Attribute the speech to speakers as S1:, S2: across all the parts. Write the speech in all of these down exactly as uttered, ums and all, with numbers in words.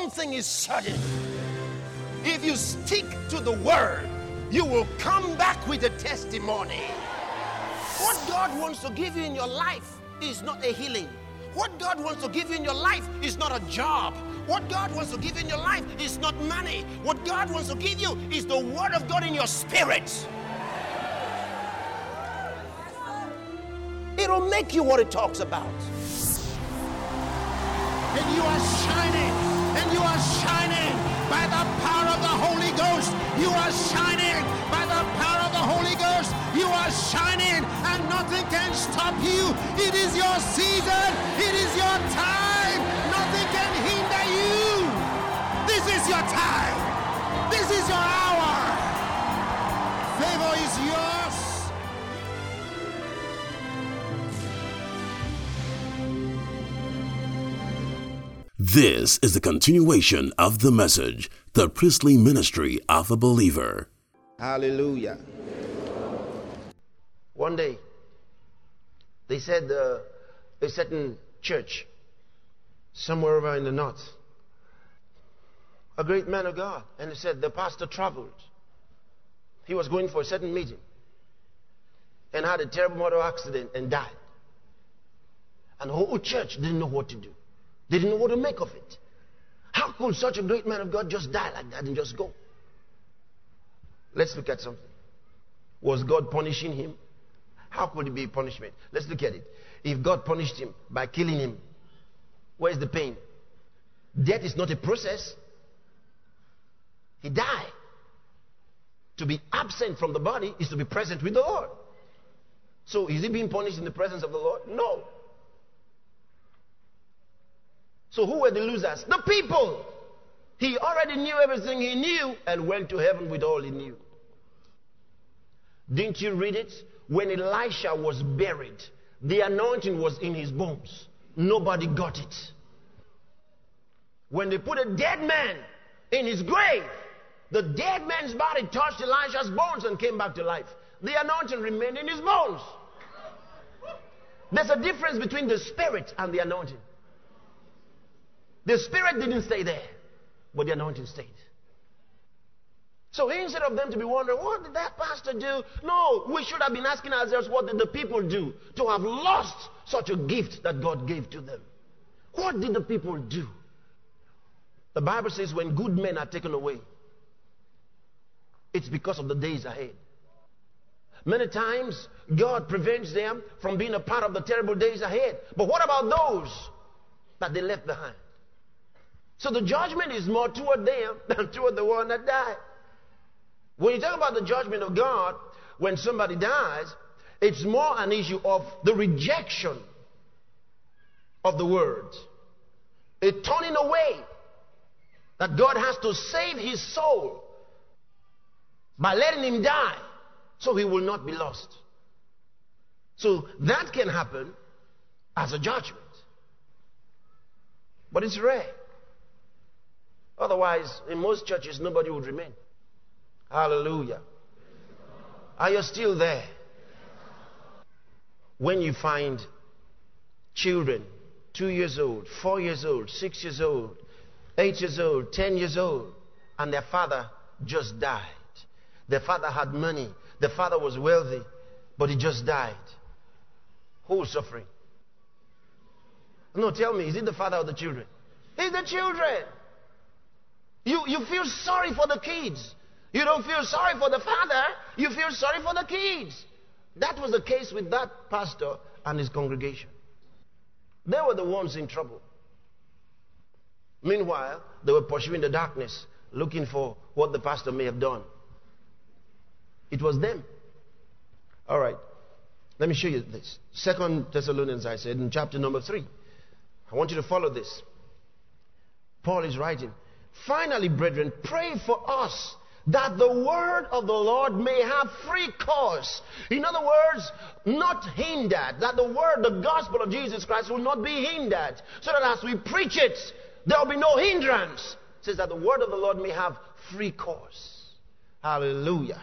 S1: one thing is certain. If you stick to the word, you will come back with a testimony. What God wants to give you in your life is not a healing. What God wants to give you in your life is not a job. What God wants to give you in your life is not money. What God wants to give you is the word of God in your spirit. It'll make you what it talks about.
S2: And you are shining, and you are shining by the power of the Holy Ghost. You are shining by the power of the Holy Ghost. You are shining, and nothing can stop you. It is your season. It is your time. Nothing can hinder you. This is your time. This is your hour. Favor is yours.
S3: This is the continuation of the message, the priestly ministry of a believer.
S1: Hallelujah. One day, they said uh, a certain church, somewhere over in the north, a great man of God, and they said the pastor traveled. He was going for a certain meeting and had a terrible motor accident and died. And the whole church didn't know what to do. They didn't know what to make of it. How could such a great man of God just die like that and just go? Let's look at something. Was God punishing him? How could it be punishment? Let's look at it. If God punished him by killing him, where's the pain? Death is not a process. He died. To be absent from the body is to be present with the Lord. So is he being punished in the presence of the Lord? No. So who were the losers? The people. He already knew everything he knew and went to heaven with all he knew. Didn't you read it? When Elisha was buried, the anointing was in his bones. Nobody got it. When they put a dead man in his grave, the dead man's body touched Elisha's bones and came back to life. The anointing remained in his bones. There's a difference between the spirit and the anointing. The spirit didn't stay there, but the anointing stayed. So instead of them to be wondering, what did that pastor do? No, we should have been asking ourselves, what did the people do to have lost such a gift that God gave to them? What did the people do? The Bible says when good men are taken away, it's because of the days ahead. Many times, God prevents them from being a part of the terrible days ahead. But what about those that they left behind? So the judgment is more toward them than toward the one that died. When you talk about the judgment of God, when somebody dies, it's more an issue of the rejection of the word. A turning away. That God has to save his soul by letting him die so he will not be lost. So that can happen as a judgment. But it's rare. Otherwise, in most churches, nobody would remain. Hallelujah. Are you still there? When you find children, two years old, four years old, six years old, eight years old, ten years old, and their father just died. Their father had money. The father was wealthy, but he just died. Who is suffering? No, tell me, is it the father or the children? It's the children. You, you feel sorry for the kids. You don't feel sorry for the father. You feel sorry for the kids. That was the case with that pastor and his congregation. They were the ones in trouble. Meanwhile, they were pursuing the darkness, looking for what the pastor may have done. It was them. All right. Let me show you this. Second Thessalonians, I said, in chapter number three. I want you to follow this. Paul is writing, finally, brethren, pray for us that the word of the Lord may have free course. In other words, not hindered. That the word, the gospel of Jesus Christ will not be hindered. So that as we preach it, there will be no hindrance. It says that the word of the Lord may have free course. Hallelujah.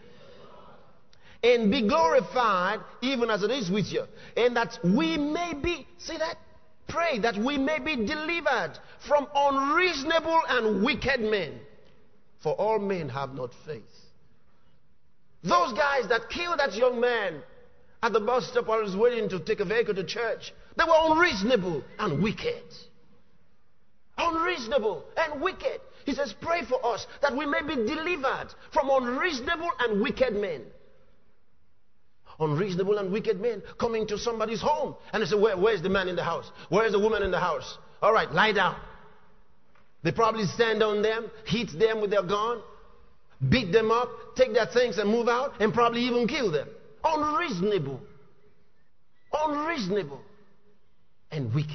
S1: And be glorified even as it is with you. And that we may be, see that? pray that we may be delivered from unreasonable and wicked men. For all men have not faith. Those guys that killed that young man at the bus stop while he was waiting to take a vehicle to church, they were unreasonable and wicked. Unreasonable and wicked. He says, pray for us that we may be delivered from unreasonable and wicked men. Unreasonable and wicked men coming to somebody's home. And they say, Where, where's the man in the house? Where's the woman in the house? All right, lie down. They probably stand on them, hit them with their gun, beat them up, take their things and move out, and probably even kill them. Unreasonable. Unreasonable and wicked.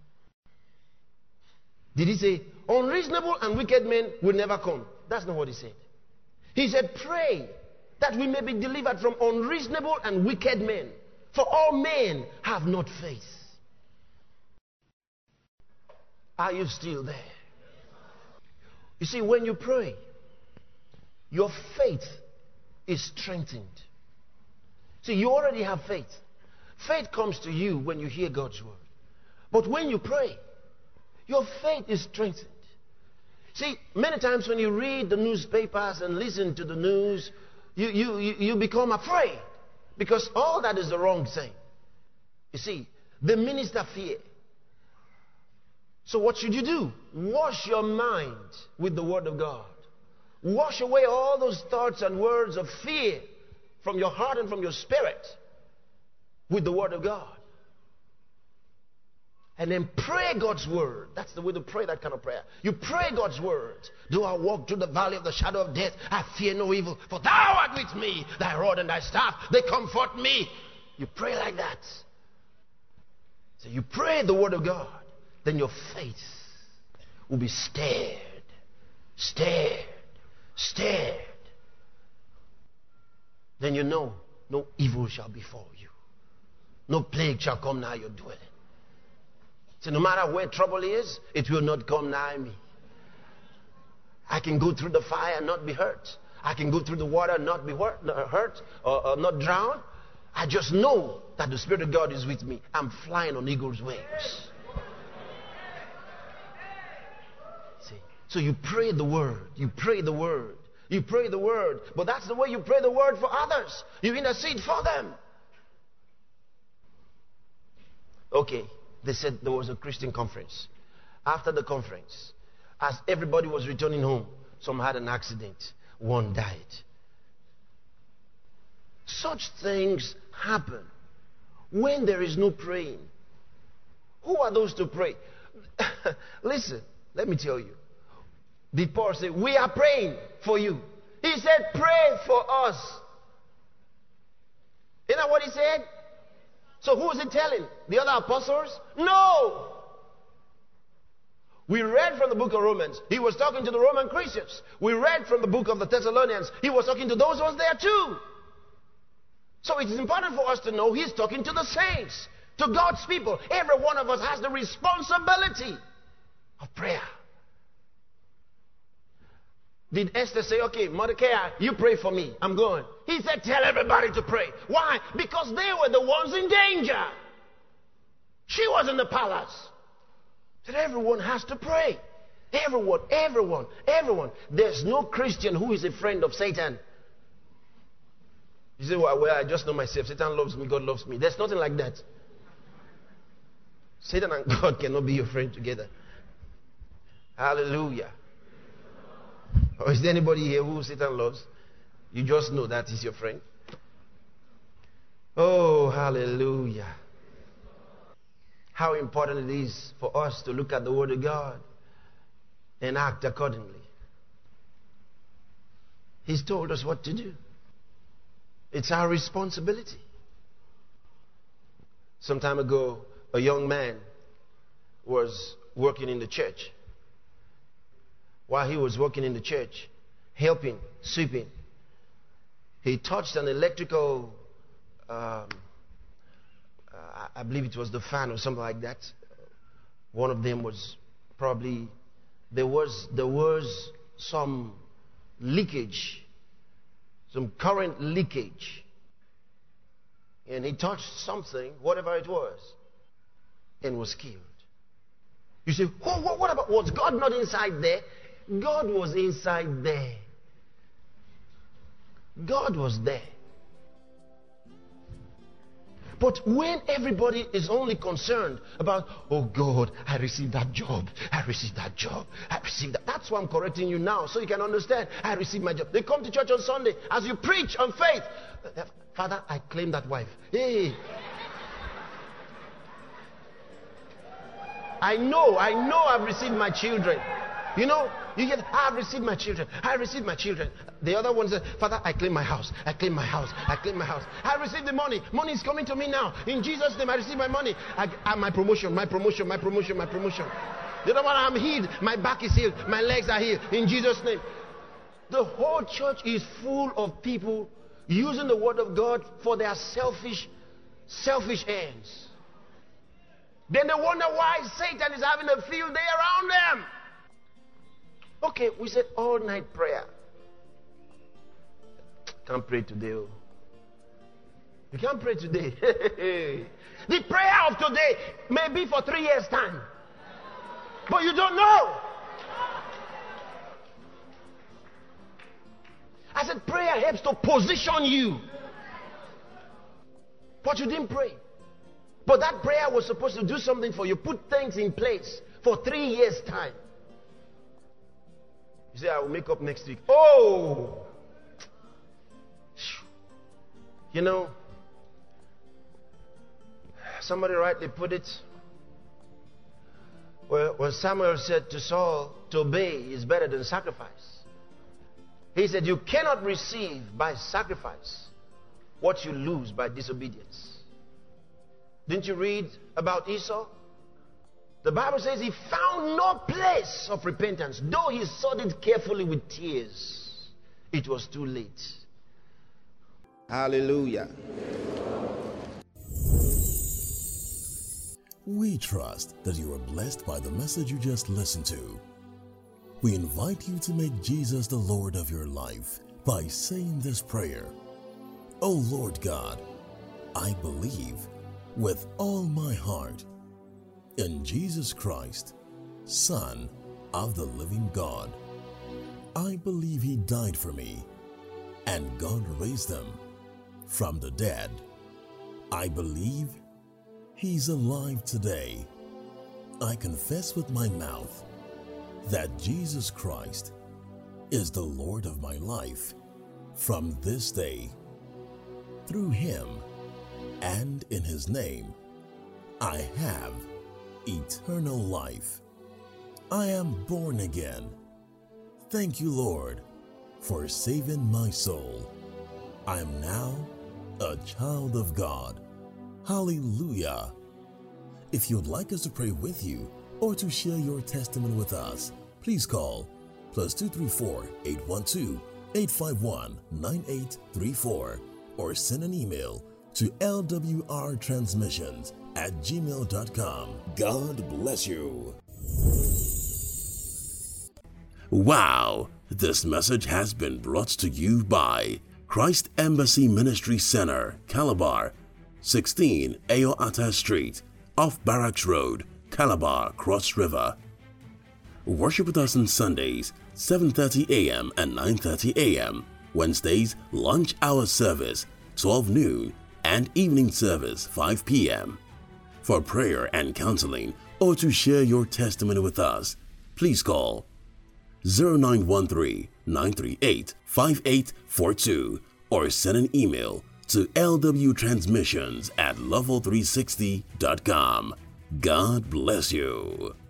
S1: Did he say, unreasonable and wicked men will never come? That's not what he said. He said, pray that we may be delivered from unreasonable and wicked men. For all men have not faith. Are you still there? You see, when you pray, your faith is strengthened. See, you already have faith. Faith comes to you when you hear God's word. But when you pray, your faith is strengthened. See, many times when you read the newspapers and listen to the news, you, you, you, you become afraid because all that is the wrong thing. You see, the minister fear. So what should you do? Wash your mind with the word of God. Wash away all those thoughts and words of fear from your heart and from your spirit with the word of God. And then pray God's word. That's the way to pray that kind of prayer. You pray God's word. Though I walk through the valley of the shadow of death, I fear no evil, for thou art with me. Thy rod and thy staff, they comfort me. You pray like that. So you pray the word of God. Then your faith will be stirred, stirred, stirred. Then you know no evil shall befall you. No plague shall come nigh your dwelling. So no matter where trouble is, it will not come nigh me. I can go through the fire and not be hurt. I can go through the water and not be hurt, hurt or, or not drown. I just know that the Spirit of God is with me. I'm flying on eagle's wings. See? So you pray the word. You pray the word. You pray the word. But that's the way you pray the word for others. You intercede for them. Okay. They said there was a Christian conference. After the conference, as everybody was returning home, some had an accident. One died. Such things happen when there is no praying. Who are those to pray? Listen, let me tell you. The Paul said, we are praying for you. He said, pray for us. Isn't that what he said? So who is he telling? The other apostles? No. We read from the book of Romans. He was talking to the Roman Christians. We read from the book of the Thessalonians. He was talking to those who was there too. So it is important for us to know he's talking to the saints, to God's people. Every one of us has the responsibility of prayer. Did Esther say, okay, Mordecai, you pray for me. I'm going. He said, tell everybody to pray. Why? Because they were the ones in danger. She was in the palace. Said everyone has to pray. Everyone, everyone, everyone. There's no Christian who is a friend of Satan. You say, well, well, I just know myself. Satan loves me, God loves me. There's nothing like that. Satan and God cannot be your friend together. Hallelujah. Or is there anybody here who Satan loves? You just know that is your friend. Oh, hallelujah. How important it is for us to look at the Word of God and act accordingly. He's told us what to do. It's our responsibility. Some time ago, a young man was working in the church. While he was working in the church, helping, sweeping, he touched an electrical, um, uh, I believe it was the fan or something like that. One of them was probably, there was, there was some leakage, some current leakage. And he touched something, whatever it was, and was killed. You say, oh, what, what about, was God not inside there? God was inside there. God was there. But when everybody is only concerned about, oh God, I received that job, I received that job, I received that. That's why I'm correcting you now, so you can understand. I received my job. They come to church on Sunday as you preach on faith. Father, I claim that wife. Hey. I know, I know I've received my children. You know, you get, I've received my children. I received my children. The other one said, Father, I claim my house. I claim my house. I claim my house. I received the money. Money is coming to me now. In Jesus' name, I receive my money. I, I, my promotion, my promotion, my promotion, my promotion. The other one, I'm healed. My back is healed. My legs are healed. In Jesus' name. The whole church is full of people using the word of God for their selfish, selfish ends. Then they wonder why Satan is having a field day around them. Okay, we said all night prayer. Can't pray today. Oh. You can't pray today. The prayer of today may be for three years' time. But you don't know. I said prayer helps to position you. But you didn't pray. But that prayer was supposed to do something for you. Put things in place for three years' time. You say, I will make up next week. Oh! You know, somebody rightly put it. Well, when Samuel said to Saul, to obey is better than sacrifice. He said, you cannot receive by sacrifice what you lose by disobedience. Didn't you read about Esau? The Bible says he found no place of repentance. Though he sought it carefully with tears, it was too late. Hallelujah.
S3: We trust that you are blessed by the message you just listened to. We invite you to make Jesus the Lord of your life by saying this prayer. Oh Lord God, I believe with all my heart in Jesus Christ, Son of the living God. I believe He died for me, and God raised Him from the dead. I believe He's alive today. I confess with my mouth that Jesus Christ is the Lord of my life from this day. Through Him and in His name, I have eternal life. I am born again. Thank you, Lord, for saving my soul. I am now a child of God. Hallelujah. If you'd like us to pray with you or to share your testimony with us, please call plus two three four, eight one two, eight five one, nine eight three four or send an email to L W R transmissions at gmail dot com. God bless you. Wow, this message has been brought to you by Christ Embassy Ministry Center, Calabar, sixteen Ayoata Street, off Barracks Road, Calabar, Cross River. Worship with us on Sundays, seven thirty a m and nine thirty a m Wednesdays, lunch hour service, twelve noon, and evening service, five p m For prayer and counseling or to share your testimony with us, please call zero nine one three, nine three eight, five eight four two or send an email to L W transmissions at level three sixty dot com. God bless you.